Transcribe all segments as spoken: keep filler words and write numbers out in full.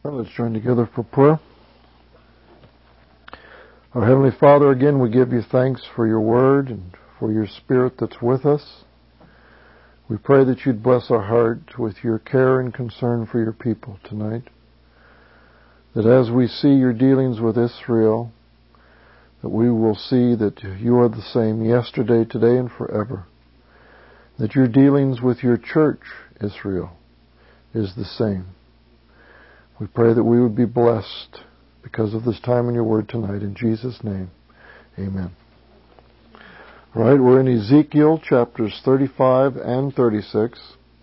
Well, let's join together for prayer. Our Heavenly Father, again, we give you thanks for your word and for your Spirit that's with us. We pray that you'd bless our heart with your care and concern for your people tonight. That as we see your dealings with Israel, that we will see that you are the same yesterday, today, and forever. That your dealings with your church, Israel, is the same. We pray that we would be blessed because of this time in your word tonight. In Jesus' name, amen. All right, we're in Ezekiel chapters thirty-five and thirty-six.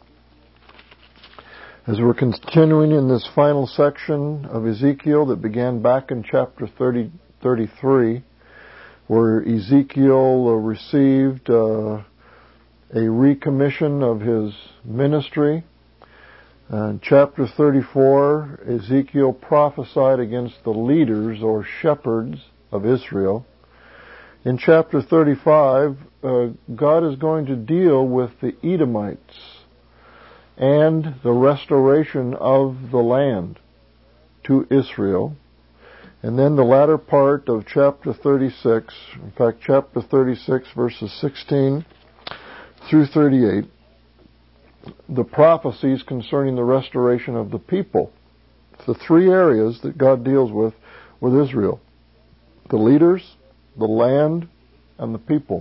As we're continuing in this final section of Ezekiel that began back in chapter thirty, thirty-three, where Ezekiel received uh, a recommission of his ministry. In chapter thirty-four, Ezekiel prophesied against the leaders or shepherds of Israel. In chapter thirty-five, uh, God is going to deal with the Edomites and the restoration of the land to Israel. And then the latter part of chapter thirty-six, in fact, chapter thirty-six, verses sixteen through thirty-eight, the prophecies concerning the restoration of the people. It's the three areas that God deals with with Israel: the leaders, the land, and the people.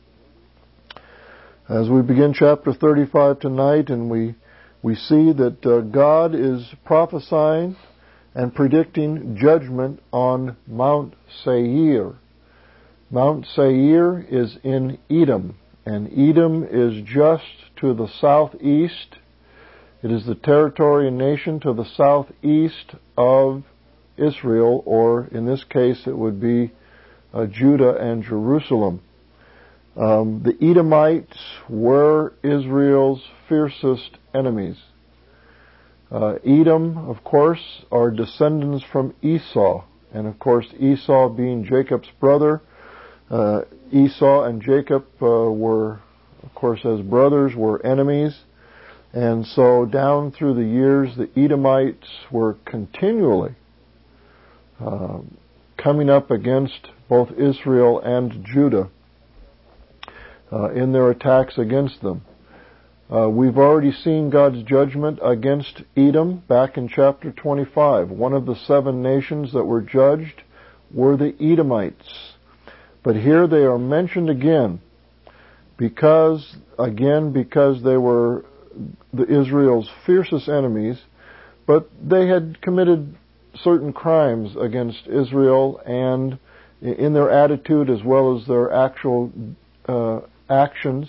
As we begin chapter thirty-five tonight, and we we see that uh, God is prophesying and predicting judgment on Mount Seir. Mount Seir is in Edom, and Edom is just to the southeast. It is the territory and nation to the southeast of Israel, or in this case it would be uh, Judah and Jerusalem. Um, the Edomites were Israel's fiercest enemies. Uh, Edom, of course, are descendants from Esau, and of course Esau being Jacob's brother. Uh, Esau and Jacob uh, were, of course, as brothers, were enemies. And so down through the years, the Edomites were continually uh, coming up against both Israel and Judah uh, in their attacks against them. Uh, we've already seen God's judgment against Edom back in chapter twenty-five. One of the seven nations that were judged were the Edomites. But here they are mentioned again because, again, because they were the Israel's fiercest enemies, but they had committed certain crimes against Israel, and in their attitude as well as their actual uh, actions.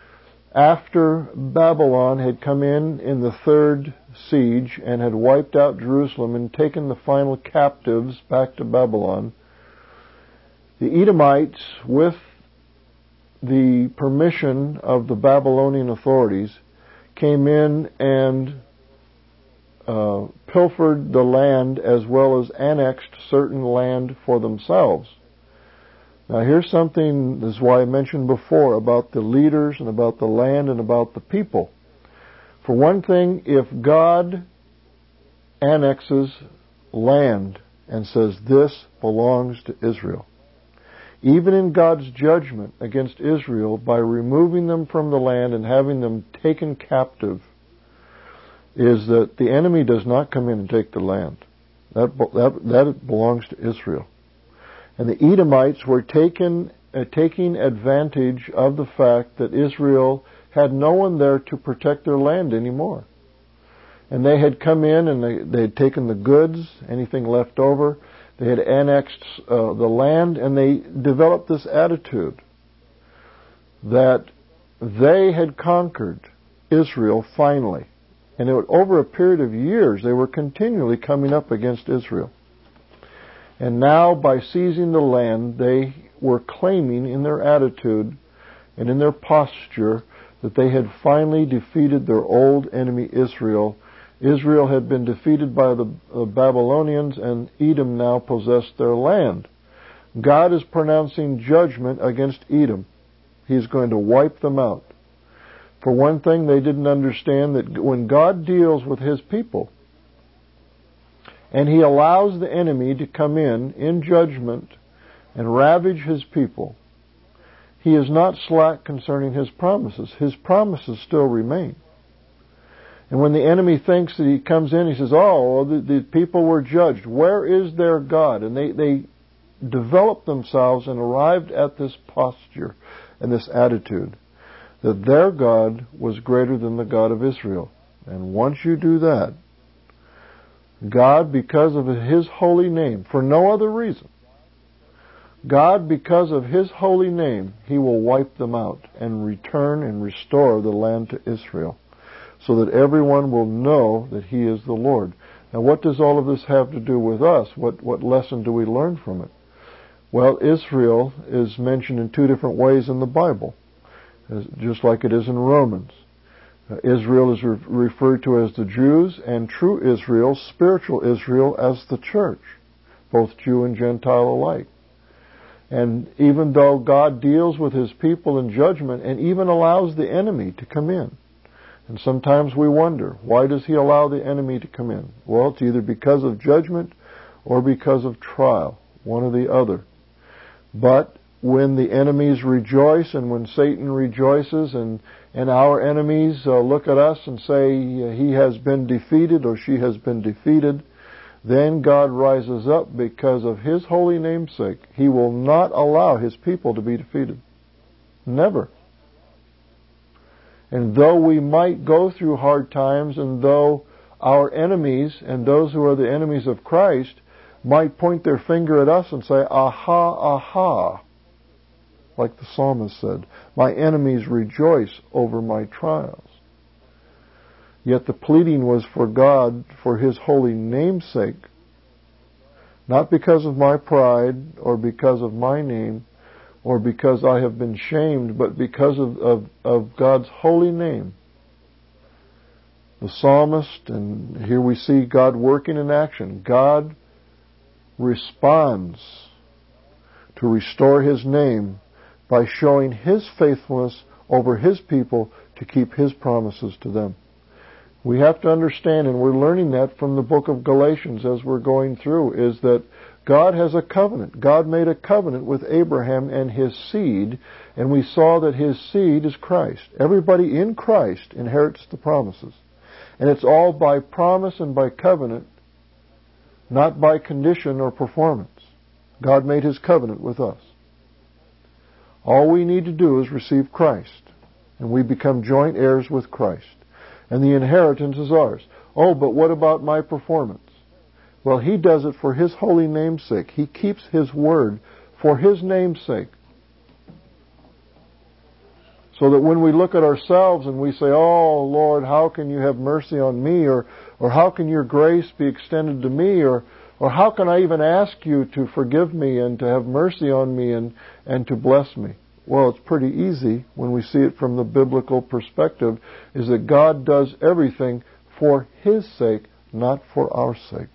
After Babylon had come in in the third siege and had wiped out Jerusalem and taken the final captives back to Babylon, the Edomites, with the permission of the Babylonian authorities, came in and uh, pilfered the land as well as annexed certain land for themselves. Now here's something, this is why I mentioned before about the leaders and about the land and about the people. For one thing, if God annexes land and says this belongs to Israel, even in God's judgment against Israel by removing them from the land and having them taken captive, is that the enemy does not come in and take the land. That, that, that belongs to Israel. And the Edomites were taken, uh, taking advantage of the fact that Israel had no one there to protect their land anymore. And they had come in and they, they had taken the goods, anything left over. They had annexed uh, the land, and they developed this attitude that they had conquered Israel finally. And it, over a period of years, they were continually coming up against Israel. And now, by seizing the land, they were claiming in their attitude and in their posture that they had finally defeated their old enemy Israel. Israel had been defeated by the uh, Babylonians, and Edom now possessed their land. God is pronouncing judgment against Edom. He's going to wipe them out. For one thing, they didn't understand that when God deals with His people, and He allows the enemy to come in in judgment and ravage His people, He is not slack concerning His promises. His promises still remain. And when the enemy thinks that he comes in, he says, oh, the, the people were judged. Where is their God? And they, they developed themselves and arrived at this posture and this attitude that their God was greater than the God of Israel. And once you do that, God, because of His holy name, for no other reason, God, because of His holy name, He will wipe them out and return and restore the land to Israel, so that everyone will know that He is the Lord. Now, what does all of this have to do with us? What, what lesson do we learn from it? Well, Israel is mentioned in two different ways in the Bible, just like it is in Romans. Uh, Israel is re- referred to as the Jews, and true Israel, spiritual Israel, as the church, both Jew and Gentile alike. And even though God deals with His people in judgment and even allows the enemy to come in, and sometimes we wonder, why does He allow the enemy to come in? Well, it's either because of judgment or because of trial, one or the other. But when the enemies rejoice and when Satan rejoices and, and our enemies uh, look at us and say he has been defeated or she has been defeated, then God rises up because of His holy name's sake. He will not allow His people to be defeated. Never. And though we might go through hard times, and though our enemies and those who are the enemies of Christ might point their finger at us and say, aha, aha, like the psalmist said, my enemies rejoice over my trials. Yet the pleading was for God, for His holy name's sake, not because of my pride or because of my name or because I have been shamed, but because of, of, of God's holy name. The psalmist, and here we see God working in action. God responds to restore His name by showing His faithfulness over His people to keep His promises to them. We have to understand, and we're learning that from the book of Galatians as we're going through, is that God has a covenant. God made a covenant with Abraham and his seed, and we saw that his seed is Christ. Everybody in Christ inherits the promises. And it's all by promise and by covenant, not by condition or performance. God made His covenant with us. All we need to do is receive Christ, and we become joint heirs with Christ. And the inheritance is ours. Oh, but what about my performance? Well, He does it for His holy name's sake. He keeps His word for His name's sake. So that when we look at ourselves and we say, oh, Lord, how can You have mercy on me? Or, or how can Your grace be extended to me? Or, or how can I even ask You to forgive me and to have mercy on me and, and to bless me? Well, it's pretty easy when we see it from the biblical perspective, is that God does everything for His sake, not for our sake.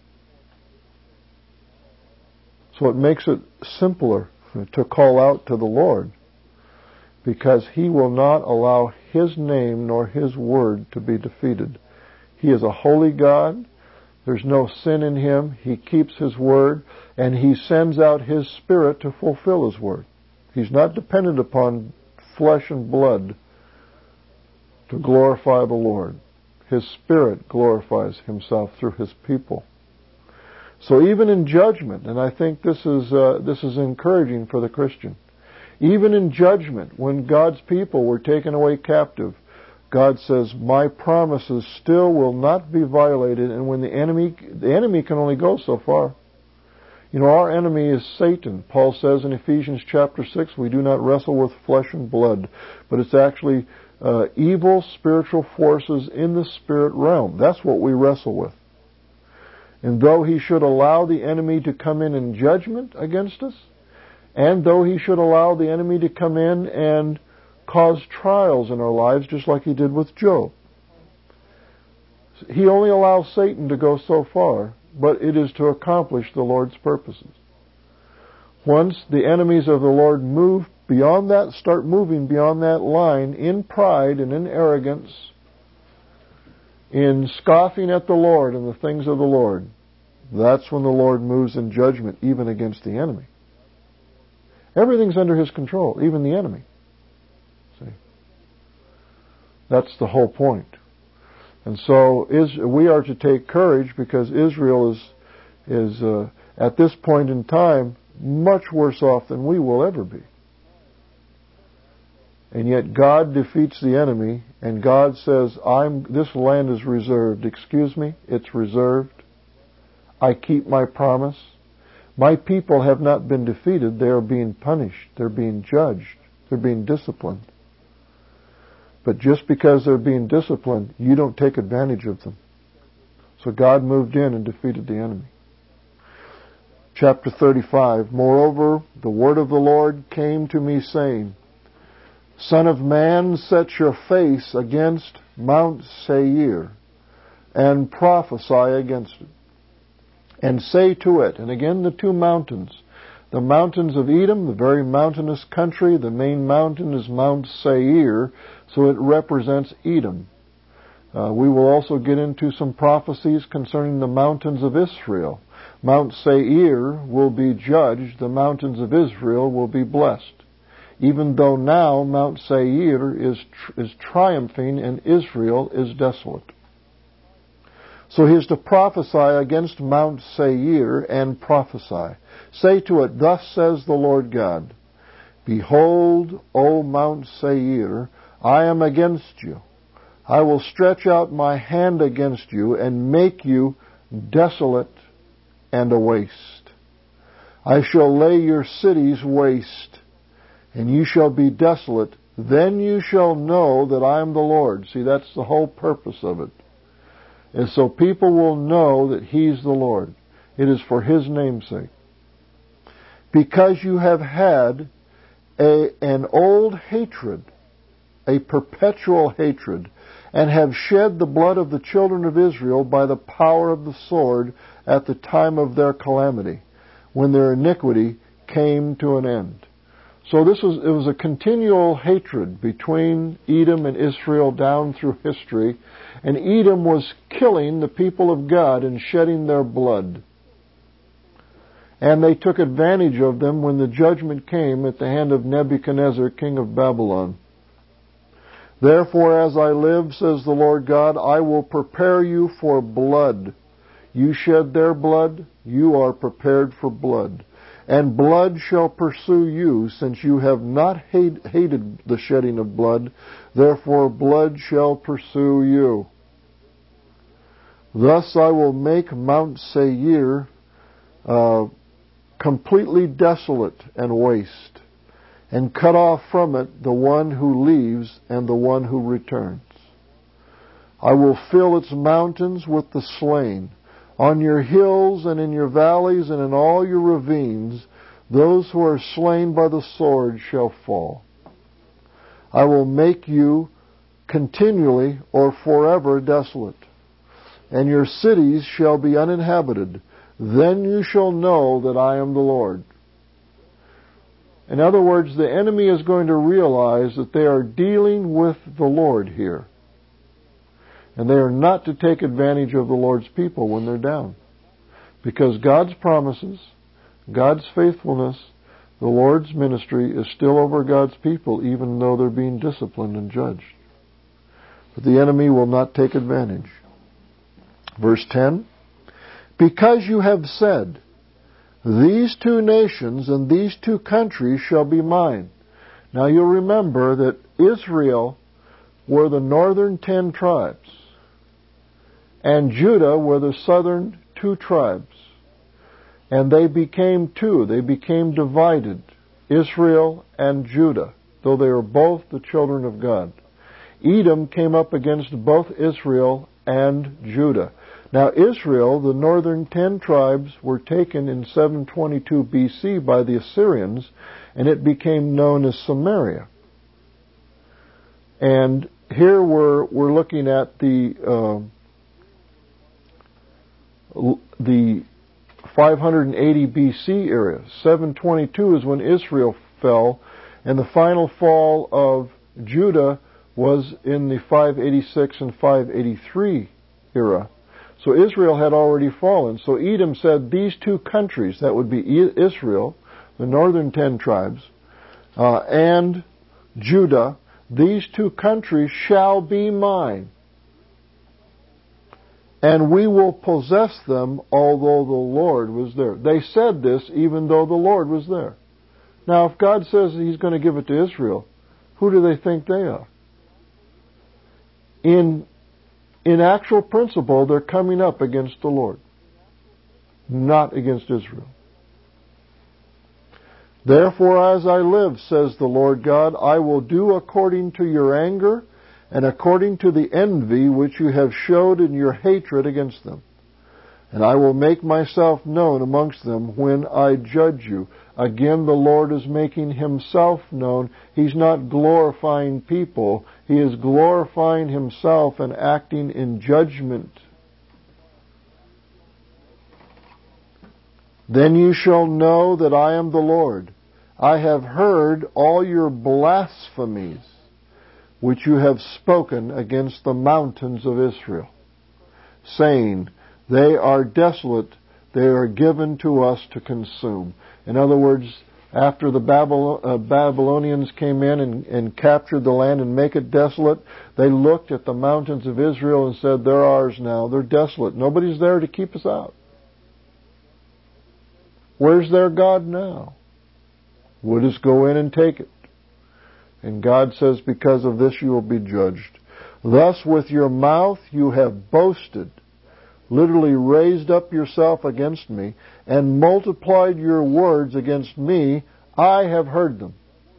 So it makes it simpler to call out to the Lord, because He will not allow His name nor His word to be defeated. He is a holy God. There's no sin in Him. He keeps His word, and He sends out His Spirit to fulfill His word. He's not dependent upon flesh and blood to glorify the Lord. His Spirit glorifies Himself through His people. So even in judgment, and I think this is uh, this is encouraging for the Christian, even in judgment, when God's people were taken away captive, God says, my promises still will not be violated, and when the enemy, the enemy can only go so far. You know, our enemy is Satan. Paul says in Ephesians chapter six, we do not wrestle with flesh and blood, but it's actually uh, evil spiritual forces in the spirit realm. That's what we wrestle with. And though he should allow the enemy to come in in judgment against us, and though he should allow the enemy to come in and cause trials in our lives, just like he did with Job, he only allows Satan to go so far, but it is to accomplish the Lord's purposes. Once the enemies of the Lord move beyond that, start moving beyond that line in pride and in arrogance, in scoffing at the Lord and the things of the Lord, that's when the Lord moves in judgment even against the enemy. Everything's under His control, even the enemy. See? That's the whole point. And so is, we are to take courage because Israel is, is uh, at this point in time, much worse off than we will ever be. And yet God defeats the enemy, and God says, "I'm this land is reserved." Excuse me? It's reserved. I keep my promise. My people have not been defeated. They are being punished. They're being judged. They're being disciplined. But just because they're being disciplined, you don't take advantage of them. So God moved in and defeated the enemy. Chapter thirty-five, "Moreover, the word of the Lord came to me, saying, Son of man, set your face against Mount Seir, and prophesy against it, and say to it," and again the two mountains, the mountains of Edom, the very mountainous country, the main mountain is Mount Seir, so it represents Edom. Uh, we will also get into some prophecies concerning the mountains of Israel. Mount Seir will be judged, the mountains of Israel will be blessed. Even though now Mount Seir is, tr- is triumphing and Israel is desolate. So he is to prophesy against Mount Seir and prophesy. Say to it, "Thus says the Lord God, Behold, O Mount Seir, I am against you. I will stretch out my hand against you and make you desolate and a waste. I shall lay your cities waste, and you shall be desolate. Then you shall know that I am the Lord." See, that's the whole purpose of it. And so people will know that He's the Lord. It is for His name's sake. "Because you have had a, an old hatred, a perpetual hatred, and have shed the blood of the children of Israel by the power of the sword at the time of their calamity, when their iniquity came to an end." So this was, it was a continual hatred between Edom and Israel down through history, and Edom was killing the people of God and shedding their blood. And they took advantage of them when the judgment came at the hand of Nebuchadnezzar, king of Babylon. "Therefore, as I live, says the Lord God, I will prepare you for blood. You shed their blood, you are prepared for blood. And blood shall pursue you, since you have not hate, hated the shedding of blood. Therefore blood shall pursue you. Thus I will make Mount Seir uh, completely desolate and waste, and cut off from it the one who leaves and the one who returns. I will fill its mountains with the slain. On your hills and in your valleys and in all your ravines, those who are slain by the sword shall fall. I will make you continually or forever desolate, and your cities shall be uninhabited. Then you shall know that I am the Lord. In other words, the enemy is going to realize that they are dealing with the Lord here. And they are not to take advantage of the Lord's people when they're down. Because God's promises, God's faithfulness, the Lord's ministry is still over God's people, even though they're being disciplined and judged. But the enemy will not take advantage. Verse ten, "Because you have said, These two nations and these two countries shall be mine." Now you'll remember that Israel were the northern ten tribes, and Judah were the southern two tribes. And they became two. They became divided, Israel and Judah, though they were both the children of God. Edom came up against both Israel and Judah. Now Israel, the northern ten tribes, were taken in seven twenty-two B C by the Assyrians, and it became known as Samaria. And here we're, we're looking at the... Uh, the five eighty B C area. seven twenty-two is when Israel fell, and the final fall of Judah was in the five eighty-six and five eighty-three era. So Israel had already fallen. So Edom said, these two countries, that would be Israel, the northern ten tribes, uh, and Judah, these two countries shall be mine. And we will possess them, although the Lord was there. They said this even though the Lord was there. Now, if God says He's going to give it to Israel, who do they think they are? In, in actual principle, they're coming up against the Lord, not against Israel. Therefore, as I live, says the Lord God, I will do according to your anger and according to the envy which you have showed in your hatred against them. And I will make myself known amongst them when I judge you. Again, the Lord is making Himself known. He's not glorifying people. He is glorifying Himself and acting in judgment. Then you shall know that I am the Lord. I have heard all your blasphemies which you have spoken against the mountains of Israel, saying, they are desolate, they are given to us to consume. In other words, after the Babylon, uh, Babylonians came in and, and captured the land and make it desolate, they looked at the mountains of Israel and said, they're ours now, they're desolate. Nobody's there to keep us out. Where's their God now? We'll just go in and take it. And God says, because of this you will be judged. Thus with your mouth you have boasted, literally raised up yourself against me, and multiplied your words against me. I have heard them.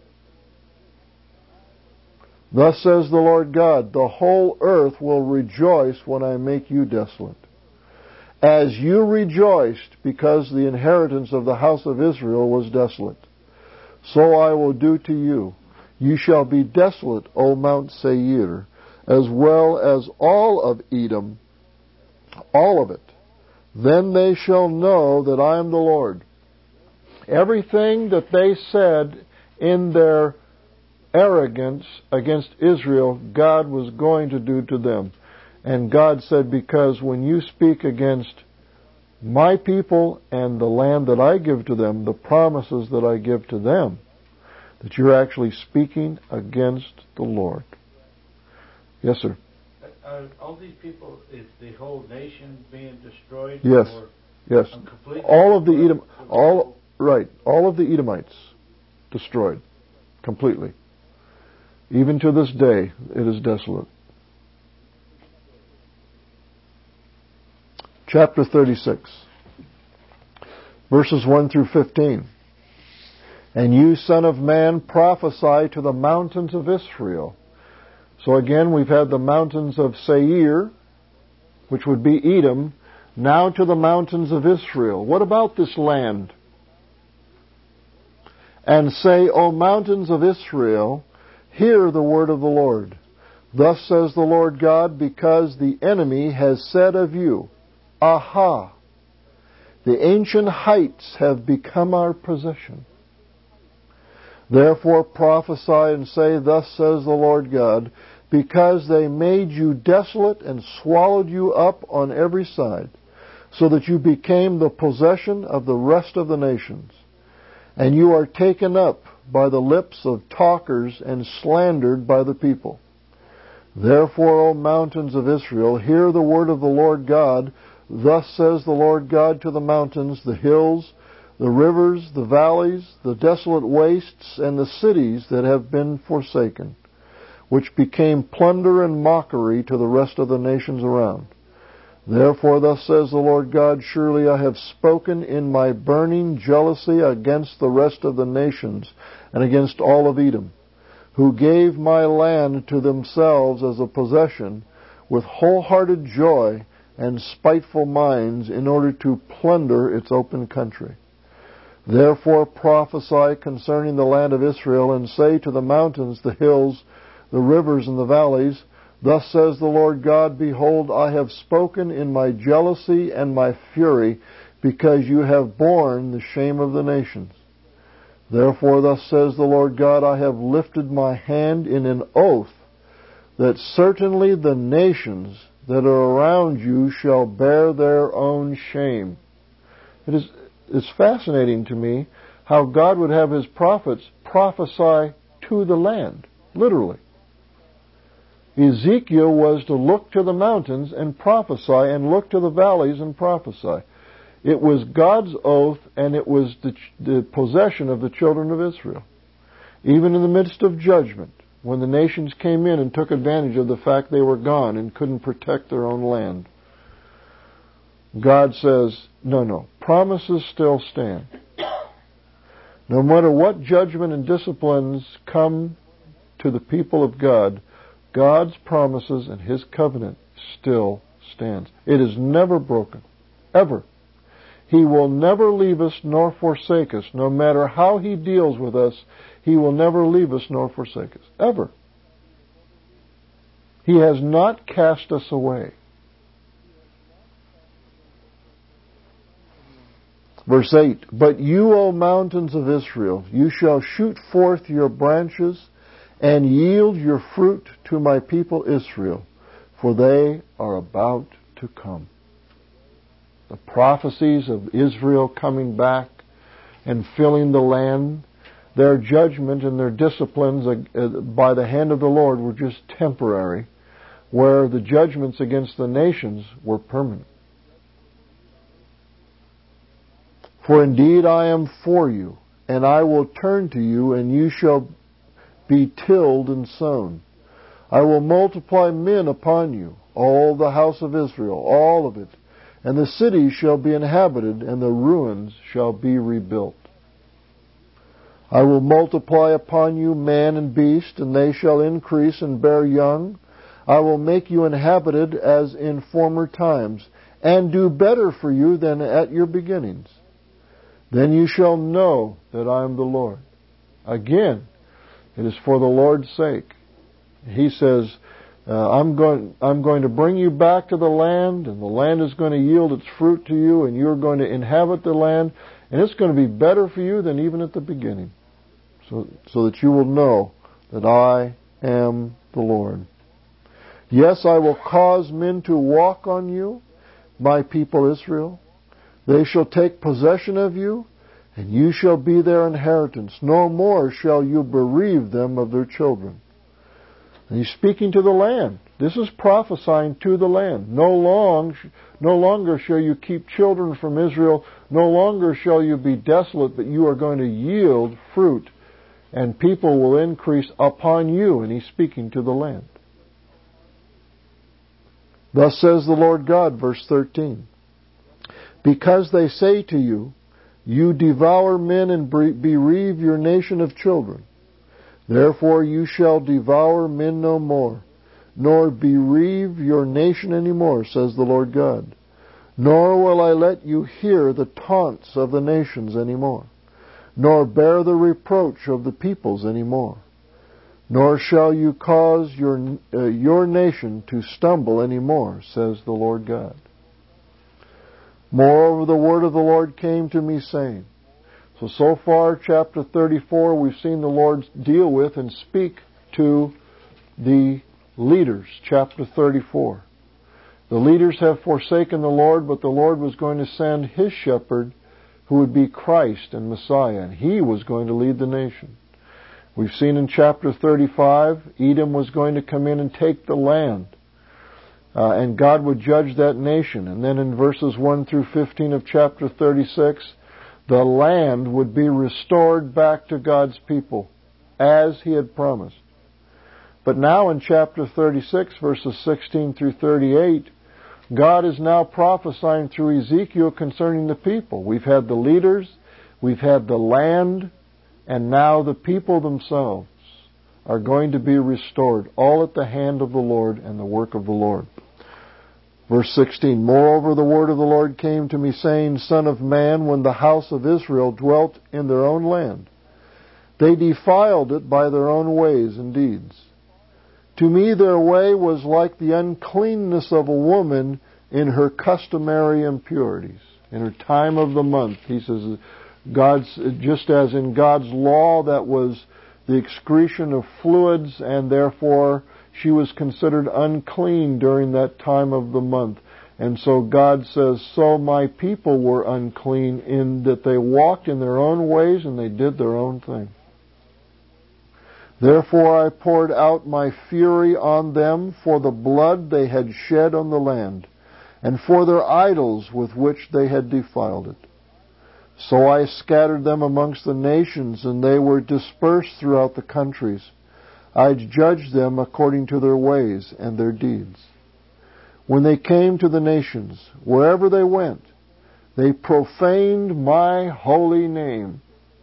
Thus says the Lord God, the whole earth will rejoice when I make you desolate. As you rejoiced because the inheritance of the house of Israel was desolate, so I will do to you. You shall be desolate, O Mount Seir, as well as all of Edom, all of it. Then they shall know that I am the Lord. Everything that they said in their arrogance against Israel, God was going to do to them. And God said, because when you speak against my people and the land that I give to them, the promises that I give to them, that you're actually speaking against the Lord. Yes, sir. Are all these people, is the whole nation being destroyed? Yes. Or yes. All of the Edom, all right, all of the Edomites destroyed completely. Even to this day, it is desolate. Chapter thirty-six, verses one through fifteen. And you, son of man, prophesy to the mountains of Israel. So again, we've had the mountains of Seir, which would be Edom, now to the mountains of Israel. What about this land? And say, O mountains of Israel, hear the word of the Lord. Thus says the Lord God, because the enemy has said of you, Aha! The ancient heights have become our possession. Therefore prophesy and say, Thus says the Lord God, because they made you desolate and swallowed you up on every side, so that you became the possession of the rest of the nations. And you are taken up by the lips of talkers and slandered by the people. Therefore, O mountains of Israel, hear the word of the Lord God. Thus says the Lord God to the mountains, the hills, the rivers, the valleys, the desolate wastes, and the cities that have been forsaken, which became plunder and mockery to the rest of the nations around. Therefore thus says the Lord God, surely I have spoken in my burning jealousy against the rest of the nations and against all of Edom, who gave my land to themselves as a possession with wholehearted joy and spiteful minds in order to plunder its open country. Therefore prophesy concerning the land of Israel, and say to the mountains, the hills, the rivers, and the valleys, Thus says the Lord God, Behold, I have spoken in my jealousy and my fury, because you have borne the shame of the nations. Therefore thus says the Lord God, I have lifted my hand in an oath, that certainly the nations that are around you shall bear their own shame. It is it's fascinating to me how God would have His prophets prophesy to the land, literally. Ezekiel was to look to the mountains and prophesy, and look to the valleys and prophesy. It was God's oath, and it was the, the possession of the children of Israel. Even in the midst of judgment, when the nations came in and took advantage of the fact they were gone and couldn't protect their own land, God says, no, no, promises still stand. No matter what judgment and disciplines come to the people of God, God's promises and His covenant still stands. It is never broken, ever. He will never leave us nor forsake us. No matter how He deals with us, He will never leave us nor forsake us, ever. He has not cast us away. Verse eight, but you, O mountains of Israel, you shall shoot forth your branches and yield your fruit to my people Israel, for they are about to come. The prophecies of Israel coming back and filling the land, their judgment and their disciplines by the hand of the Lord were just temporary, where the judgments against the nations were permanent. For indeed I am for you, and I will turn to you, and you shall be tilled and sown. I will multiply men upon you, all the house of Israel, all of it, and the cities shall be inhabited, and the ruins shall be rebuilt. I will multiply upon you man and beast, and they shall increase and bear young. I will make you inhabited as in former times, and do better for you than at your beginnings. Then you shall know that I am the Lord. Again, it is for the Lord's sake. He says, uh, I'm going, I'm going to bring you back to the land, and the land is going to yield its fruit to you, and you're going to inhabit the land, and it's going to be better for you than even at the beginning, so, so that you will know that I am the Lord. Yes, I will cause men to walk on you, my people Israel. They shall take possession of you, and you shall be their inheritance. No more shall you bereave them of their children. And he's speaking to the land. This is prophesying to the land. No long, no longer shall you keep children from Israel. No longer shall you be desolate, but you are going to yield fruit, and people will increase upon you. And he's speaking to the land. Thus says the Lord God, verse thirteen. Because they say to you, you devour men and bereave your nation of children. Therefore you shall devour men no more, nor bereave your nation any more, says the Lord God. Nor will I let you hear the taunts of the nations any more, nor bear the reproach of the peoples any more. Nor shall you cause your, uh, your nation to stumble any more, says the Lord God. Moreover, the word of the Lord came to me, saying. So, so far, chapter thirty-four, we've seen the Lord deal with and speak to the leaders. Chapter thirty-four. The leaders have forsaken the Lord, but the Lord was going to send His shepherd, who would be Christ and Messiah, and He was going to lead the nation. We've seen in chapter thirty-five, Edom was going to come in and take the land. Uh, and God would judge that nation. And then in verses one through fifteen of chapter thirty-six, the land would be restored back to God's people, as He had promised. But now in chapter thirty-six, verses sixteen through thirty-eight, God is now prophesying through Ezekiel concerning the people. We've had the leaders, we've had the land, and now the people themselves are going to be restored, all at the hand of the Lord and the work of the Lord. Verse sixteen, Moreover, the word of the Lord came to me, saying, Son of man, when the house of Israel dwelt in their own land, they defiled it by their own ways and deeds. To me their way was like the uncleanness of a woman in her customary impurities, in her time of the month. He says, God's, just as in God's law that was the excretion of fluids, and therefore she was considered unclean during that time of the month. And so God says, so my people were unclean in that they walked in their own ways and they did their own thing. Therefore I poured out my fury on them for the blood they had shed on the land, and for their idols with which they had defiled it. So I scattered them amongst the nations, and they were dispersed throughout the countries. I judged them according to their ways and their deeds. When they came to the nations, wherever they went, they profaned my holy name.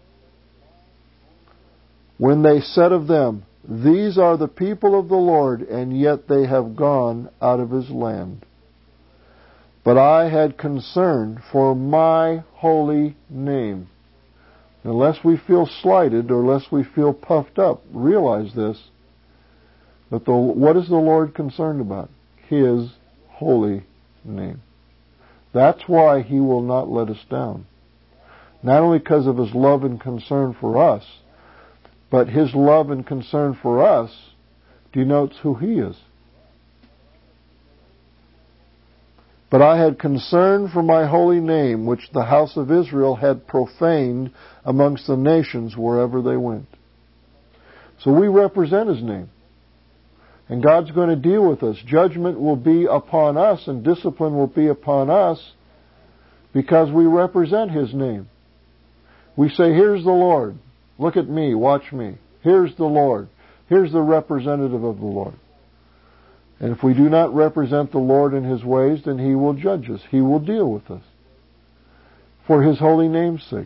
When they said of them, these are the people of the Lord, and yet they have gone out of his land. But I had concern for my holy name. Unless we feel slighted or unless we feel puffed up, realize this, that the, what is the Lord concerned about? His holy name. That's why he will not let us down. Not only because of his love and concern for us, but his love and concern for us denotes who he is. But I had concern for my holy name, which the house of Israel had profaned amongst the nations wherever they went. So we represent his name. And God's going to deal with us. Judgment will be upon us and discipline will be upon us because we represent his name. We say, here's the Lord. Look at me. Watch me. Here's the Lord. Here's the representative of the Lord. And if we do not represent the Lord in his ways, then he will judge us. He will deal with us for his holy name's sake.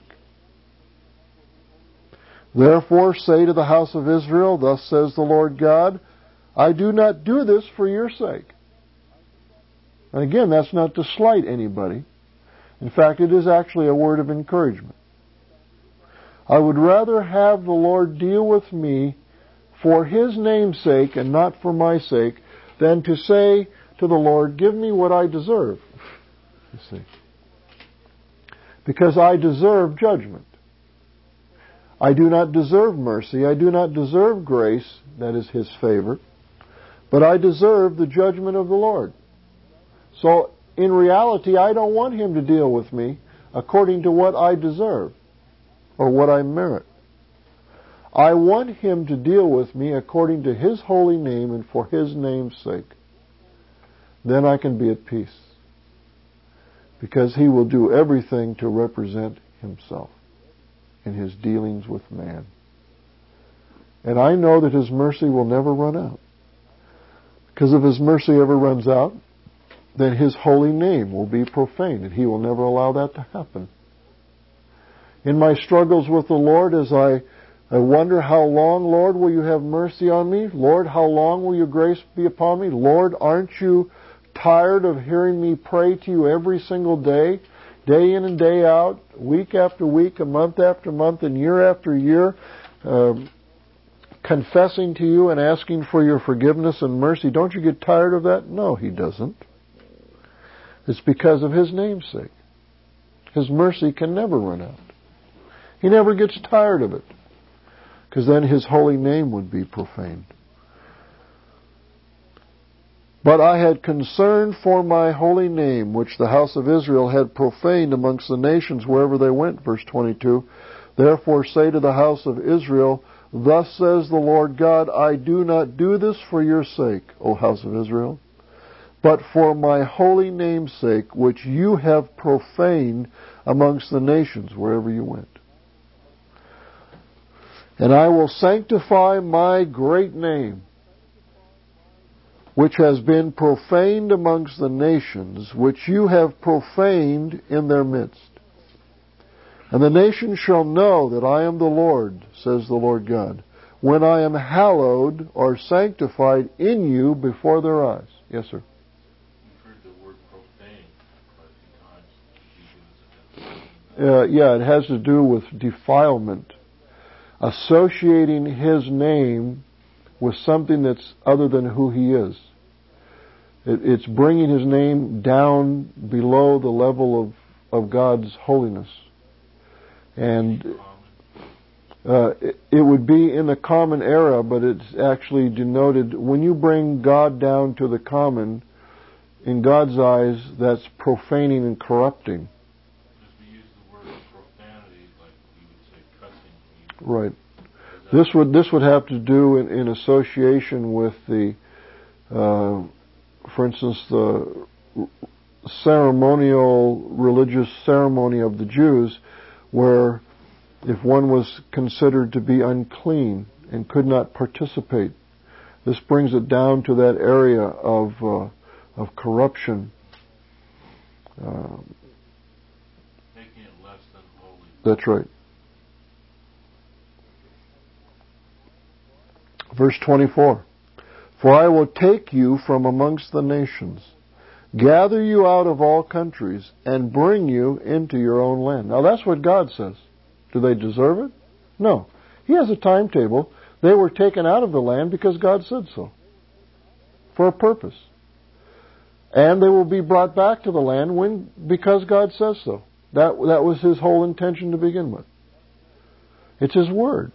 Therefore say to the house of Israel, thus says the Lord God, I do not do this for your sake. And again, that's not to slight anybody. In fact, it is actually a word of encouragement. I would rather have the Lord deal with me for his name's sake and not for my sake than to say to the Lord, give me what I deserve. You see. Because I deserve judgment. I do not deserve mercy. I do not deserve grace, that is his favor. But I deserve the judgment of the Lord. So, in reality, I don't want him to deal with me according to what I deserve or what I merit. I want him to deal with me according to his holy name and for his name's sake. Then I can be at peace. Because he will do everything to represent himself in his dealings with man. And I know that his mercy will never run out. Because if his mercy ever runs out, then his holy name will be profaned, and he will never allow that to happen. In my struggles with the Lord, as I, I wonder, how long, Lord, will you have mercy on me? Lord, how long will your grace be upon me? Lord, aren't you tired of hearing me pray to you every single day, day in and day out, week after week, a month after month, and year after year, uh, confessing to you and asking for your forgiveness and mercy? Don't you get tired of that? No, he doesn't. It's because of his name's sake. His mercy can never run out. He never gets tired of it, because then his holy name would be profaned. But I had concern for my holy name, which the house of Israel had profaned amongst the nations wherever they went. Verse twenty-two. Therefore say to the house of Israel, thus says the Lord God, I do not do this for your sake, O house of Israel, but for my holy name's sake, which you have profaned amongst the nations wherever you went. And I will sanctify my great name, which has been profaned amongst the nations, which you have profaned in their midst. And the nations shall know that I am the Lord, says the Lord God, when I am hallowed or sanctified in you before their eyes. Yes, sir. You've heard the word profane quite a few times. Uh, yeah, it has to do with defilement. Associating his name with something that's other than who he is. It, it's bringing his name down below the level of, of God's holiness. And uh, it, it would be in the common era, but it's actually denoted when you bring God down to the common. In God's eyes, that's profaning and corrupting. As we use the word profanity, like we would say cussing. Right. This would this would have to do in, in association with the, uh, for instance, the ceremonial religious ceremony of the Jews, where if one was considered to be unclean and could not participate, this brings it down to that area of uh, of corruption. Um, Making it less than holy. That's right. Verse twenty-four. For I will take you from amongst the nations, gather you out of all countries, and bring you into your own land. Now that's what God says. Do they deserve it? No. He has a timetable. They were taken out of the land because God said so. For a purpose. And they will be brought back to the land when because God says so. That that was His whole intention to begin with. It's His word.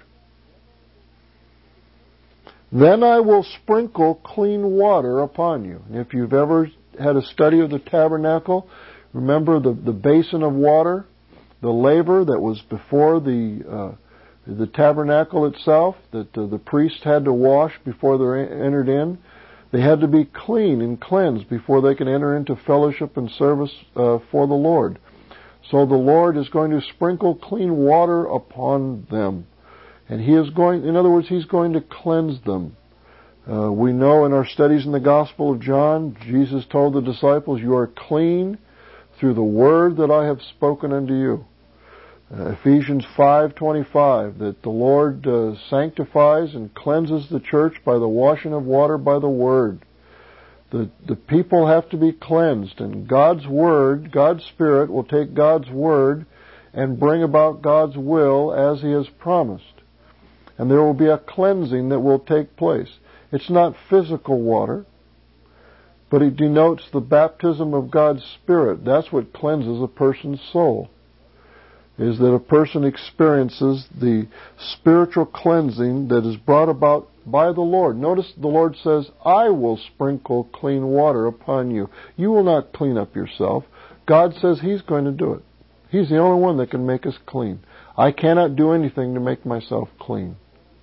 Then I will sprinkle clean water upon you. And if you've ever had a study of the tabernacle, remember the, the basin of water, the laver that was before the uh, the tabernacle itself, that uh, the priest had to wash before they entered in. They had to be clean and cleansed before they can enter into fellowship and service uh, for the Lord. So the Lord is going to sprinkle clean water upon them. And He is going, in other words, He's going to cleanse them. Uh, we know in our studies in the Gospel of John, Jesus told the disciples, you are clean through the word that I have spoken unto you. Uh, Ephesians five twenty-five, that the Lord uh, sanctifies and cleanses the church by the washing of water by the word. The, the people have to be cleansed, and God's word, God's Spirit will take God's word and bring about God's will as He has promised. And there will be a cleansing that will take place. It's not physical water, but it denotes the baptism of God's Spirit. That's what cleanses a person's soul, is that a person experiences the spiritual cleansing that is brought about by the Lord. Notice the Lord says, I will sprinkle clean water upon you. You will not clean up yourself. God says He's going to do it. He's the only one that can make us clean. I cannot do anything to make myself clean.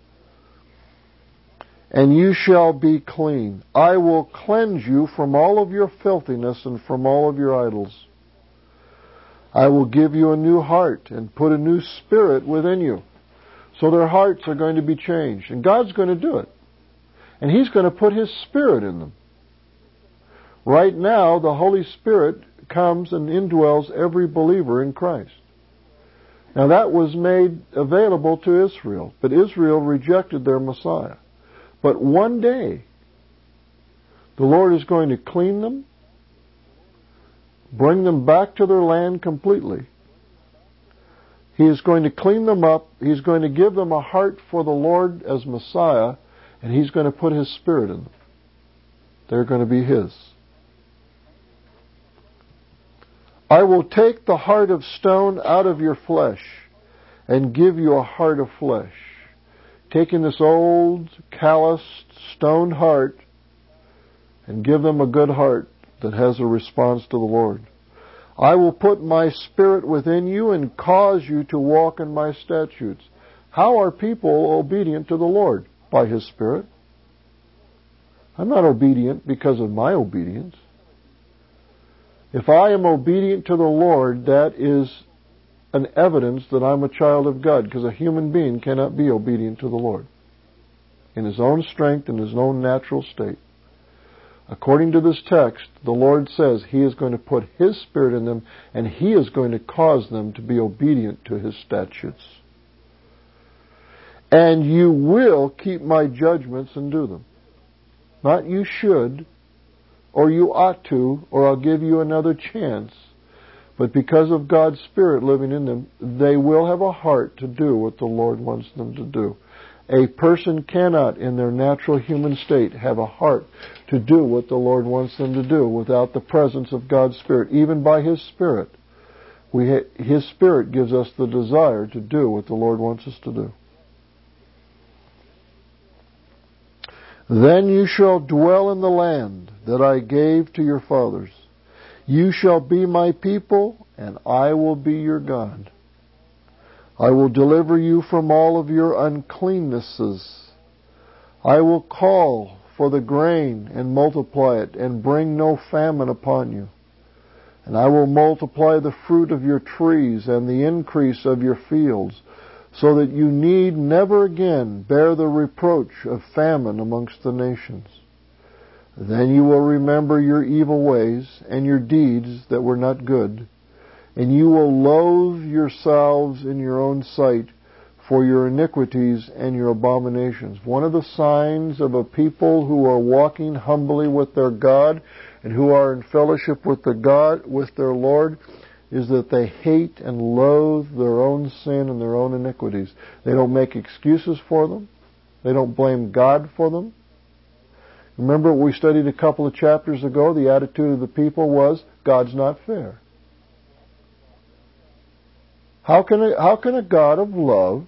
And you shall be clean. I will cleanse you from all of your filthiness and from all of your idols. I will give you a new heart and put a new spirit within you. So their hearts are going to be changed. And God's going to do it. And He's going to put His Spirit in them. Right now, the Holy Spirit comes and indwells every believer in Christ. Now that was made available to Israel. But Israel rejected their Messiah. But one day, the Lord is going to clean them, bring them back to their land completely. He is going to clean them up. He's going to give them a heart for the Lord as Messiah, and He's going to put His Spirit in them. They're going to be His. I will take the heart of stone out of your flesh and give you a heart of flesh. Taking this old, calloused, stoned heart and give them a good heart that has a response to the Lord. I will put my Spirit within you and cause you to walk in my statutes. How are people obedient to the Lord? By His Spirit. I'm not obedient because of my obedience. If I am obedient to the Lord, that is an evidence that I'm a child of God, because a human being cannot be obedient to the Lord in his own strength, in his own natural state. According to this text, the Lord says He is going to put His Spirit in them, and He is going to cause them to be obedient to His statutes. And you will keep my judgments and do them. Not you should, or you ought to, or I'll give you another chance. But because of God's Spirit living in them, they will have a heart to do what the Lord wants them to do. A person cannot, in their natural human state, have a heart to do what the Lord wants them to do without the presence of God's Spirit, even by His Spirit. We ha- His Spirit gives us the desire to do what the Lord wants us to do. Then you shall dwell in the land that I gave to your fathers. You shall be my people, and I will be your God. I will deliver you from all of your uncleannesses. I will call for the grain and multiply it, and bring no famine upon you. And I will multiply the fruit of your trees and the increase of your fields, so that you need never again bear the reproach of famine amongst the nations. Then you will remember your evil ways and your deeds that were not good, and you will loathe yourselves in your own sight for your iniquities and your abominations. One of the signs of a people who are walking humbly with their God and who are in fellowship with the God, with their Lord, is that they hate and loathe their own sin and their own iniquities. They don't make excuses for them. They don't blame God for them. Remember what we studied a couple of chapters ago? The attitude of the people was, God's not fair. How can a, how can a God of love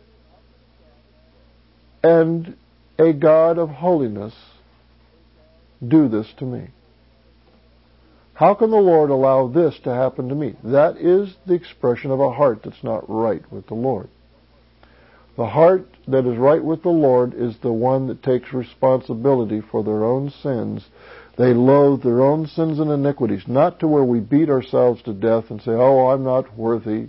and a God of holiness do this to me? How can the Lord allow this to happen to me? That is the expression of a heart that's not right with the Lord. The heart that is right with the Lord is the one that takes responsibility for their own sins. They loathe their own sins and iniquities, not to where we beat ourselves to death and say, oh, I'm not worthy.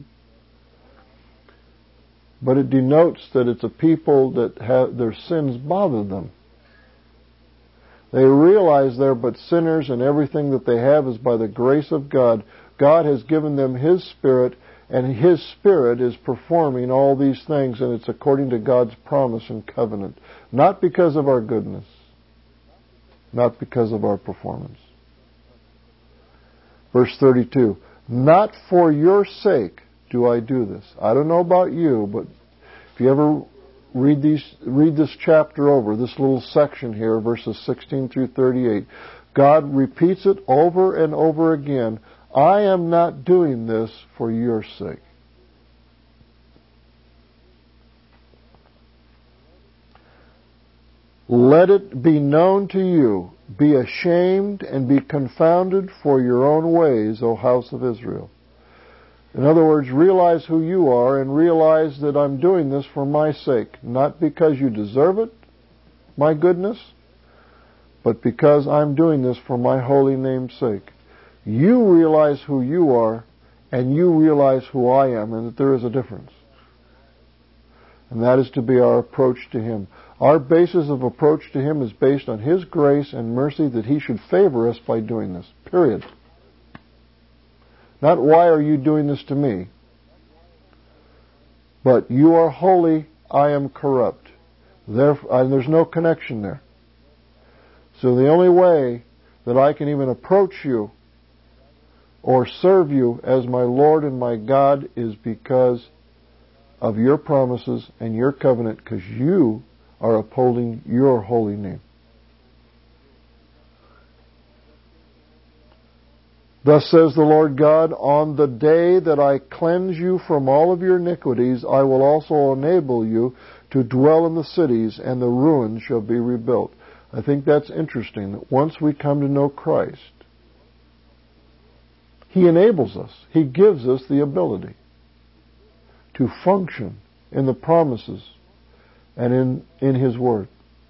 But it denotes that it's a people that have their sins bother them. They realize they're but sinners, and everything that they have is by the grace of God. God has given them His Spirit, and His Spirit is performing all these things, and it's according to God's promise and covenant. Not because of our goodness. Not because of our performance. Verse thirty-two. Not for your sake do I do this. I don't know about you, but if you ever read these, read this chapter over, this little section here, verses sixteen through thirty-eight, God repeats it over and over again. I am not doing this for your sake. Let it be known to you, be ashamed and be confounded for your own ways, O house of Israel. In other words, realize who you are and realize that I'm doing this for my sake, not because you deserve it, my goodness, but because I'm doing this for my holy name's sake. You realize who you are, and you realize who I am, and that there is a difference. And that is to be our approach to Him. Our basis of approach to Him is based on His grace and mercy that He should favor us by doing this. Period. Not why are you doing this to me? But you are holy, I am corrupt. Therefore, and there's no connection there. So the only way that I can even approach you or serve you as my Lord and my God is because of your promises and your covenant, because you are upholding your holy name. Thus says the Lord God, on the day that I cleanse you from all of your iniquities, I will also enable you to dwell in the cities, and the ruins shall be rebuilt. I think that's interesting, that once we come to know Christ, He enables us. He gives us the ability to function in the promises and in, in His Word.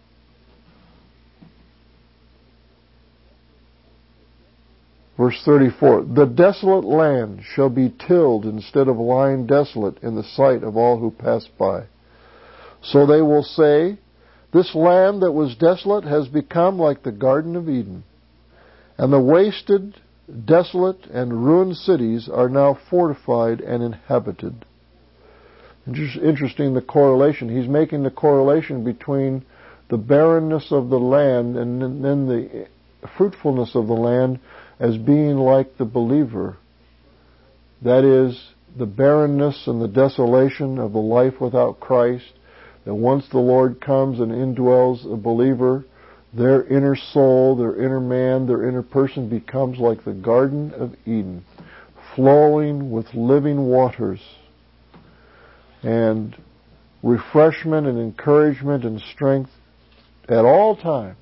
Verse thirty-four, the desolate land shall be tilled instead of lying desolate in the sight of all who pass by. So they will say, this land that was desolate has become like the Garden of Eden, and the wasted, desolate, and ruined cities are now fortified and inhabited. Interesting, the correlation. He's making the correlation between the barrenness of the land and then the fruitfulness of the land as being like the believer. That is, the barrenness and the desolation of the life without Christ, that once the Lord comes and indwells a believer, their inner soul, their inner man, their inner person becomes like the Garden of Eden, flowing with living waters and refreshment and encouragement and strength at all times.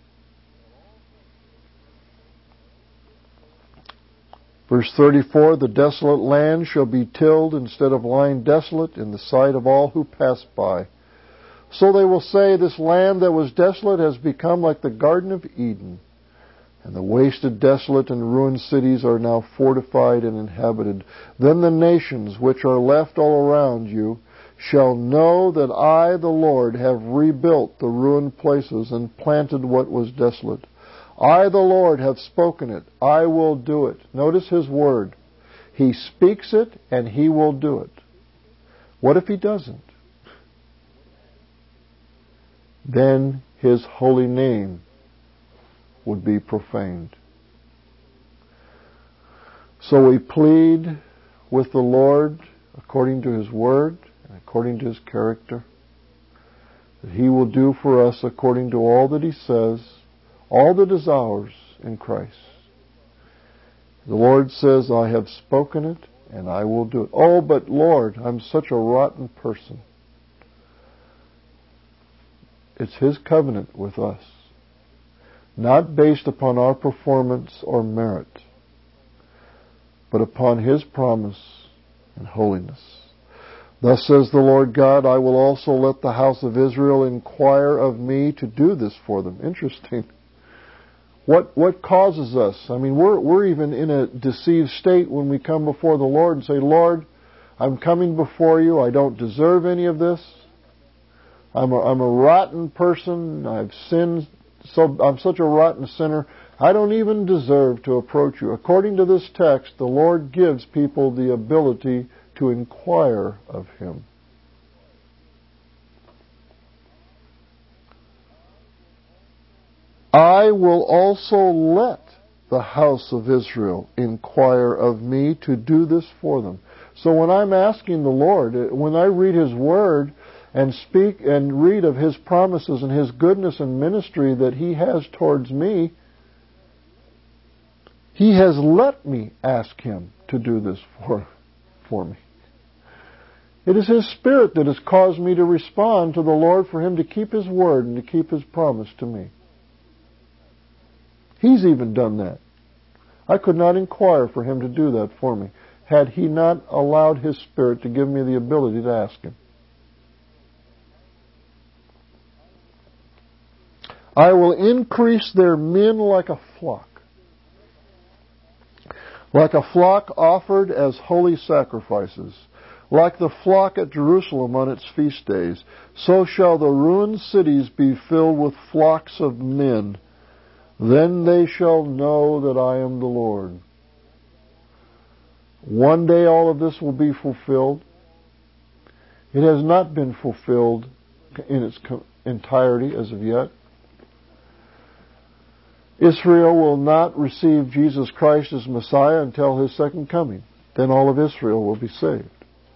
Verse thirty-four, the desolate land shall be tilled instead of lying desolate in the sight of all who pass by. So they will say, this land that was desolate has become like the Garden of Eden, and the wasted, desolate, and ruined cities are now fortified and inhabited. Then the nations which are left all around you shall know that I, the Lord, have rebuilt the ruined places and planted what was desolate. I, the Lord, have spoken it. I will do it. Notice His word. He speaks it, and He will do it. What if He doesn't? Then His holy name would be profaned. So we plead with the Lord according to His word and according to His character, that He will do for us according to all that He says, all that is ours in Christ. The Lord says, I have spoken it, and I will do it. Oh, but Lord, I'm such a rotten person. It's His covenant with us, not based upon our performance or merit, but upon His promise and holiness. Thus says the Lord God, I will also let the house of Israel inquire of me to do this for them. Interesting. What what causes us? I mean, we're we're even in a deceived state when we come before the Lord and say, Lord, I'm coming before you. I don't deserve any of this. I'm a, I'm a rotten person. I've sinned. So I'm such a rotten sinner. I don't even deserve to approach you. According to this text, the Lord gives people the ability to inquire of Him. I will also let the house of Israel inquire of me to do this for them. So when I'm asking the Lord, when I read His Word and speak and read of His promises and His goodness and ministry that He has towards me, He has let me ask Him to do this for, for me. It is His Spirit that has caused me to respond to the Lord for Him to keep His Word and to keep His promise to me. He's even done that. I could not inquire for Him to do that for me had He not allowed His Spirit to give me the ability to ask Him. I will increase their men like a flock. Like a flock offered as holy sacrifices. Like the flock at Jerusalem on its feast days. So shall the ruined cities be filled with flocks of men. Then they shall know that I am the Lord. One day all of this will be fulfilled. It has not been fulfilled in its entirety as of yet. Israel will not receive Jesus Christ as Messiah until His second coming. Then all of Israel will be saved.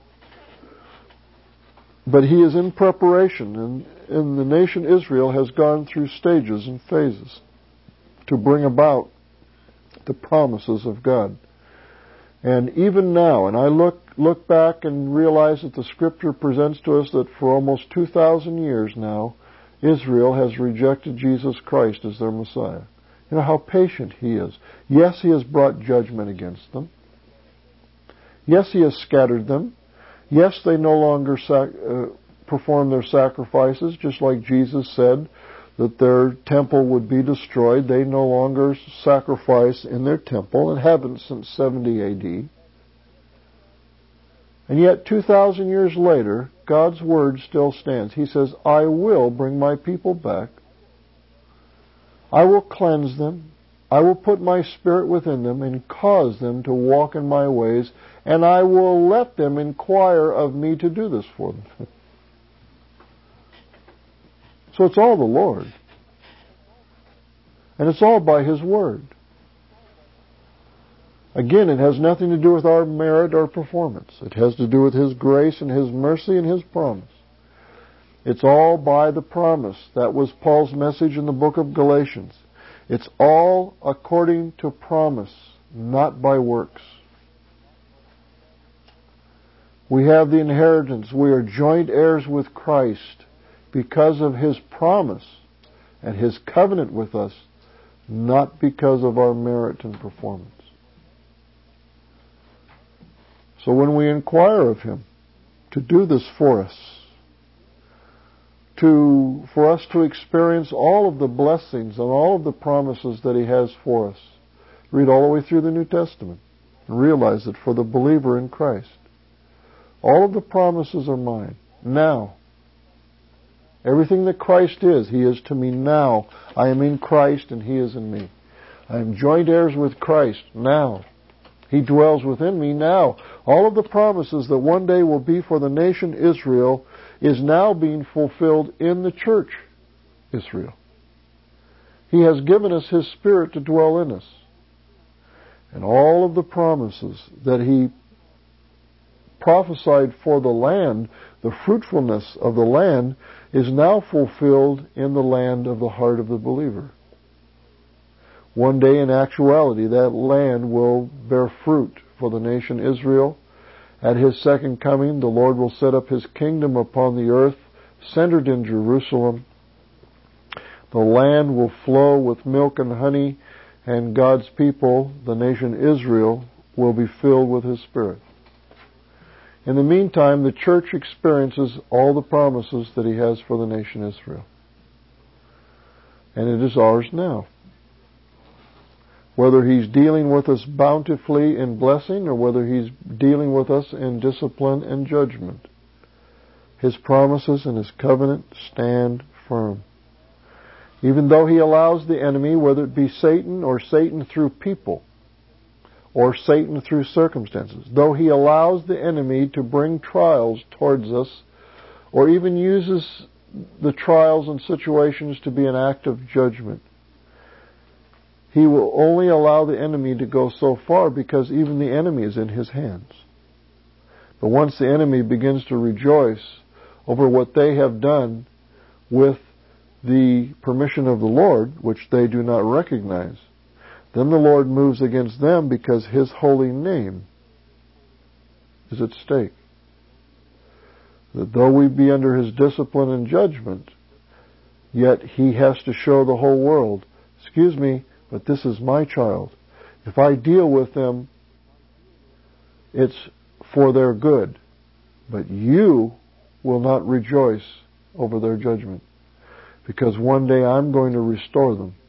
But He is in preparation, and, and the nation Israel has gone through stages and phases to bring about the promises of God. And even now, and I look look back and realize that the Scripture presents to us that for almost two thousand years now, Israel has rejected Jesus Christ as their Messiah. You know how patient He is. Yes, He has brought judgment against them. Yes, He has scattered them. Yes, they no longer sac- uh, perform their sacrifices, just like Jesus said that their temple would be destroyed. They no longer sacrifice in their temple and haven't since seventy A D. And yet, two thousand years later, God's Word still stands. He says, I will bring my people back. I will cleanse them. I will put my Spirit within them and cause them to walk in my ways, and I will let them inquire of me to do this for them. So it's all the Lord. And it's all by His Word. Again, it has nothing to do with our merit or performance. It has to do with His grace and His mercy and His promise. It's all by the promise. That was Paul's message in the book of Galatians. It's all according to promise, not by works. We have the inheritance. We are joint heirs with Christ because of His promise and His covenant with us, not because of our merit and performance. So when we inquire of Him to do this for us, to for us to experience all of the blessings and all of the promises that He has for us, read all the way through the New Testament and realize that for the believer in Christ, all of the promises are mine now. Everything that Christ is, He is to me now. I am in Christ and He is in me. I am joint heirs with Christ now. He dwells within me now. All of the promises that one day will be for the nation Israel is now being fulfilled in the church Israel. He has given us His Spirit to dwell in us. And all of the promises that He prophesied for the land, the fruitfulness of the land, is now fulfilled in the land of the heart of the believer. One day, in actuality, that land will bear fruit for the nation Israel. At His second coming, the Lord will set up His kingdom upon the earth, centered in Jerusalem. The land will flow with milk and honey, and God's people, the nation Israel, will be filled with His Spirit. In the meantime, the church experiences all the promises that He has for the nation Israel. And it is ours now. Whether He's dealing with us bountifully in blessing or whether He's dealing with us in discipline and judgment, His promises and His covenant stand firm. Even though He allows the enemy, whether it be Satan or Satan through people or Satan through circumstances, though He allows the enemy to bring trials towards us or even uses the trials and situations to be an act of judgment, He will only allow the enemy to go so far because even the enemy is in His hands. But once the enemy begins to rejoice over what they have done with the permission of the Lord, which they do not recognize, then the Lord moves against them because His holy name is at stake. That though we be under His discipline and judgment, yet He has to show the whole world, excuse me, but this is my child. If I deal with them, it's for their good. But you will not rejoice over their judgment, because one day I'm going to restore them.